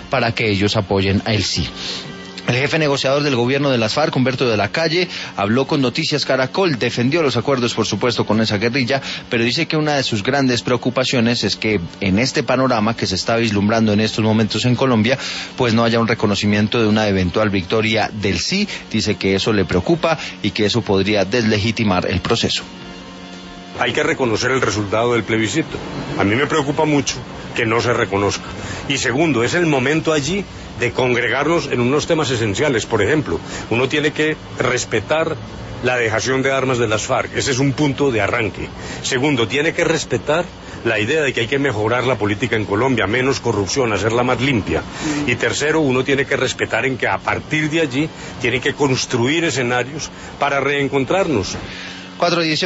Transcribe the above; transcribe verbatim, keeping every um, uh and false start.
para que ellos apoyen a el sí. El jefe negociador del gobierno de las FARC, Humberto de la Calle, habló con Noticias Caracol, defendió los acuerdos, por supuesto, con esa guerrilla, pero dice que una de sus grandes preocupaciones es que en este panorama que se está vislumbrando en estos momentos en Colombia, pues no haya un reconocimiento de una eventual victoria del sí. Dice que eso le preocupa y que eso podría deslegitimar el proceso. Hay que reconocer el resultado del plebiscito. A mí me preocupa mucho que no se reconozca. Y segundo, es el momento allí de congregarnos en unos temas esenciales. Por ejemplo, uno tiene que respetar la dejación de armas de las FARC. Ese es un punto de arranque. Segundo, tiene que respetar la idea de que hay que mejorar la política en Colombia, menos corrupción, hacerla más limpia. Y tercero, uno tiene que respetar en que a partir de allí tiene que construir escenarios para reencontrarnos. cuatro dieciocho